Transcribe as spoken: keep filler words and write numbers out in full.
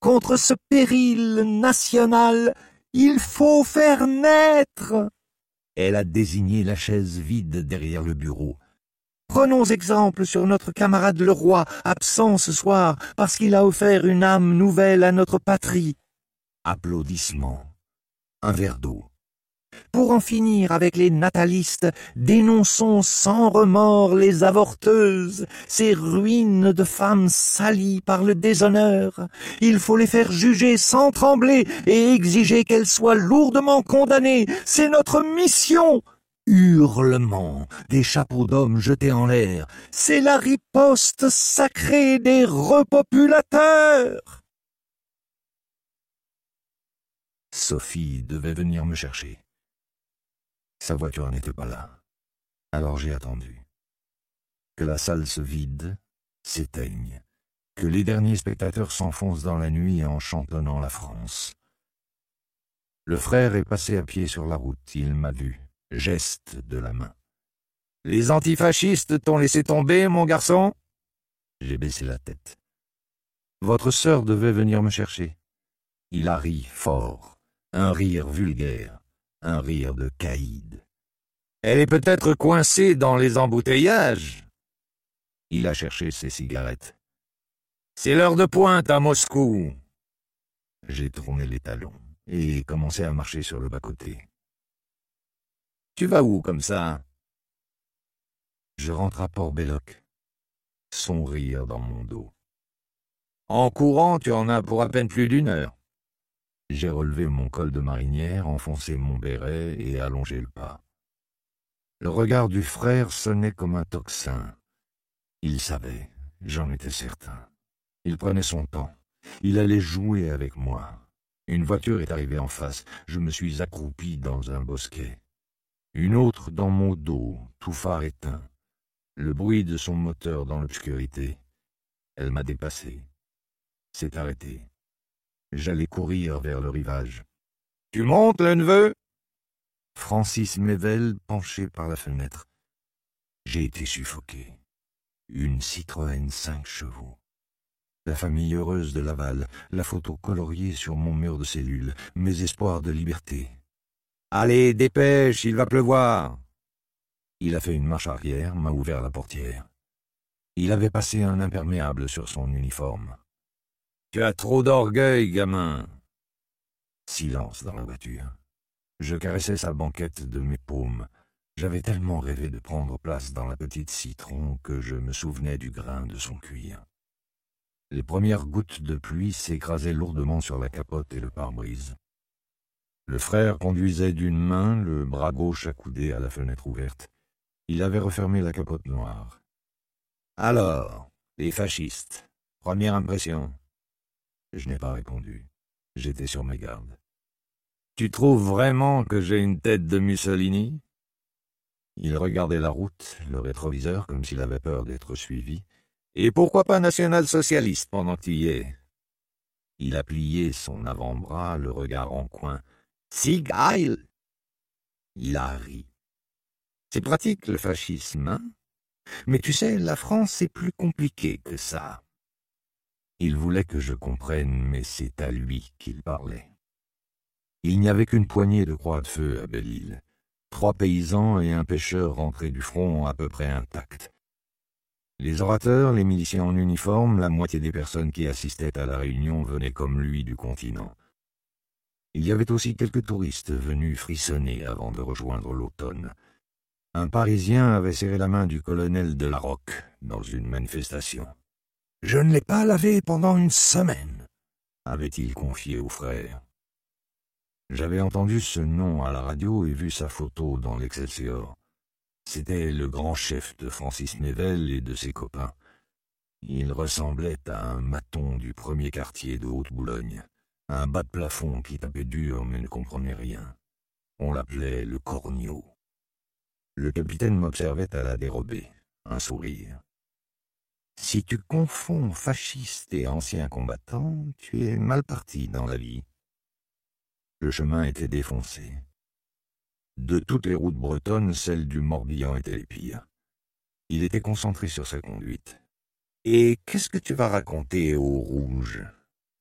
contre ce péril national, il faut faire naître. Elle a désigné la chaise vide derrière le bureau. Prenons exemple sur notre camarade le roi, absent ce soir, parce qu'il a offert une âme nouvelle à notre patrie. Applaudissements. Un verre d'eau. Pour en finir avec les natalistes, dénonçons sans remords les avorteuses, ces ruines de femmes salies par le déshonneur. Il faut les faire juger sans trembler et exiger qu'elles soient lourdement condamnées. C'est notre mission. Hurlements, des chapeaux d'hommes jetés en l'air. C'est la riposte sacrée des repopulateurs. Sophie devait venir me chercher. Sa voiture n'était pas là. Alors j'ai attendu. Que la salle se vide, s'éteigne. Que les derniers spectateurs s'enfoncent dans la nuit en chantonnant la France. Le frère est passé à pied sur la route. Il m'a vu. Geste de la main. « Les antifascistes t'ont laissé tomber, mon garçon ?» J'ai baissé la tête. « Votre sœur devait venir me chercher. » Il a ri fort. Un rire vulgaire. Un rire de caïd. Elle est peut-être coincée dans les embouteillages. Il a cherché ses cigarettes. C'est l'heure de pointe à Moscou. J'ai tourné les talons et commencé à marcher sur le bas-côté. Tu vas où comme ça? Je rentre à Port-Belloc. Son rire dans mon dos. En courant, tu en as pour à peine plus d'une heure. J'ai relevé mon col de marinière, enfoncé mon béret et allongé le pas. Le regard du frère sonnait comme un tocsin. Il savait, j'en étais certain. Il prenait son temps. Il allait jouer avec moi. Une voiture est arrivée en face. Je me suis accroupi dans un bosquet. Une autre dans mon dos, tout phare éteint. Le bruit de son moteur dans l'obscurité. Elle m'a dépassé. S'est arrêtée. J'allais courir vers le rivage. « Tu montes, le neveu ?» Francis Mével, penché par la fenêtre. J'ai été suffoqué. Une Citroën cinq chevaux. La famille heureuse de Laval, la photo coloriée sur mon mur de cellule, mes espoirs de liberté. « Allez, dépêche, il va pleuvoir !» Il a fait une marche arrière, m'a ouvert la portière. Il avait passé un imperméable sur son uniforme. « Tu as trop d'orgueil, gamin !» Silence dans la voiture. Je caressais sa banquette de mes paumes. J'avais tellement rêvé de prendre place dans la petite citron que je me souvenais du grain de son cuir. Les premières gouttes de pluie s'écrasaient lourdement sur la capote et le pare-brise. Le frère conduisait d'une main, le bras gauche accoudé à la fenêtre ouverte. Il avait refermé la capote noire. « Alors, les fascistes, première impression ?» Je n'ai pas répondu. J'étais sur mes gardes. « Tu trouves vraiment que j'ai une tête de Mussolini ?» Il regardait la route, le rétroviseur, comme s'il avait peur d'être suivi. « Et pourquoi pas national-socialiste pendant que tu y es ?» Il a plié son avant-bras, le regard en coin. « Si geil !» Il a ri. « C'est pratique, le fascisme, hein? Mais tu sais, la France, c'est plus compliqué que ça. » Il voulait que je comprenne, mais c'est à lui qu'il parlait. Il n'y avait qu'une poignée de croix de feu à Belle-Île. Trois paysans et un pêcheur rentrés du front à peu près intacts. Les orateurs, les miliciens en uniforme, la moitié des personnes qui assistaient à la réunion venaient comme lui du continent. Il y avait aussi quelques touristes venus frissonner avant de rejoindre l'automne. Un Parisien avait serré la main du colonel de la Roque dans une manifestation. « Je ne l'ai pas lavé pendant une semaine », avait-il confié au frère. J'avais entendu ce nom à la radio et vu sa photo dans l'Excelsior. C'était le grand chef de Francis Mével et de ses copains. Il ressemblait à un maton du premier quartier de Haute-Boulogne, un bas de plafond qui tapait dur mais ne comprenait rien. On l'appelait le Cornio. Le capitaine m'observait à la dérobée, un sourire. « Si tu confonds fasciste et ancien combattant, tu es mal parti dans la vie. » Le chemin était défoncé. De toutes les routes bretonnes, celle du Morbihan était les pires. Il était concentré sur sa conduite. « Et qu'est-ce que tu vas raconter aux rouges ?